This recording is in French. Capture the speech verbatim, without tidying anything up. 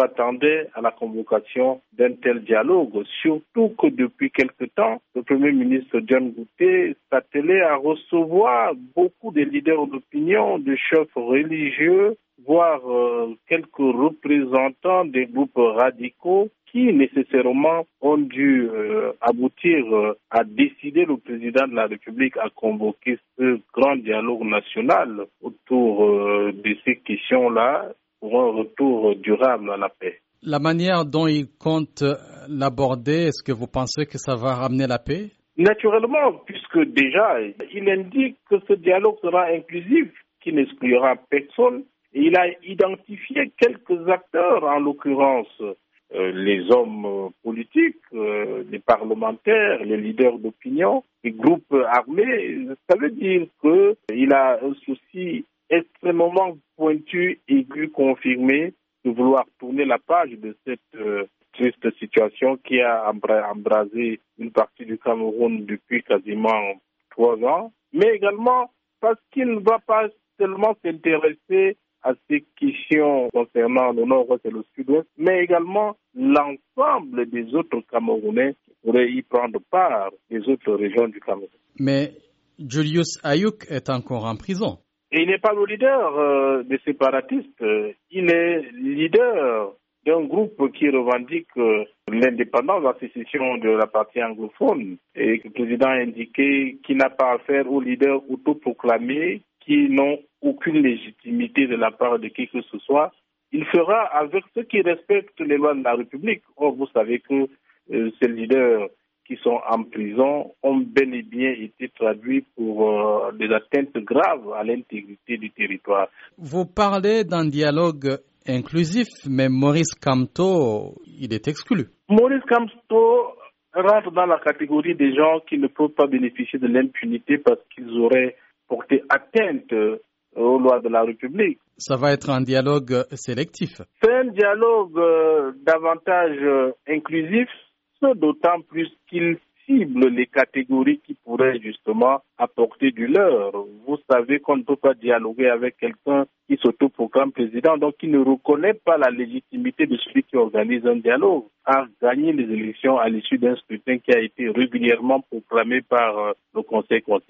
s'attendait à la convocation d'un tel dialogue, surtout que depuis quelque temps, le Premier ministre John Gouté s'attelait à recevoir beaucoup de leaders d'opinion, de chefs religieux, voire euh, quelques représentants des groupes radicaux qui nécessairement ont dû euh, aboutir euh, à décider le président de la République à convoquer ce grand dialogue national autour euh, de ces questions-là pour un retour durable à la paix. La manière dont il compte l'aborder, est-ce que vous pensez que ça va ramener la paix? Naturellement, puisque déjà, il indique que ce dialogue sera inclusif, qui n'exclura personne. Et il a identifié quelques acteurs, en l'occurrence euh, les hommes euh, politiques, euh, les parlementaires, les leaders d'opinion, les groupes armés. Ça veut dire qu'il a un souci extrêmement pointu, aigu, confirmé, de vouloir tourner la page de cette euh, triste situation qui a embrasé une partie du Cameroun depuis quasiment trois ans, mais également parce qu'il ne va pas seulement s'intéresser à ces questions concernant le nord-ouest et le sud-ouest, mais également l'ensemble des autres Camerounais qui pourraient y prendre part, des autres régions du Cameroun. Mais Julius Ayuk est encore en prison. Et il n'est pas le leader euh, des séparatistes, il est leader d'un groupe qui revendique euh, l'indépendance, la sécession de la partie anglophone. Et le président a indiqué qu'il n'a pas affaire aux leaders autoproclamés qui n'ont aucune légitimité de la part de qui que ce soit. Il fera avec ceux qui respectent les lois de la République. Or, vous savez que euh, ces leaders qui sont en prison ont bel et bien été traduits pour euh, des atteintes graves à l'intégrité du territoire. Vous parlez d'un dialogue inclusif, mais Maurice Kamto, il est exclu. Maurice Kamto rentre dans la catégorie des gens qui ne peuvent pas bénéficier de l'impunité parce qu'ils auraient porté atteinte aux lois de la République. Ça va être un dialogue sélectif. C'est un dialogue euh, davantage euh, inclusif, d'autant plus qu'il cible les catégories qui pourraient justement apporter du leur. Vous savez qu'on ne peut pas dialoguer avec quelqu'un qui s'autoproclame président, donc qui ne reconnaît pas la légitimité de celui qui organise un dialogue, à gagner les élections à l'issue d'un scrutin qui a été régulièrement proclamé par euh, le Conseil constitutionnel.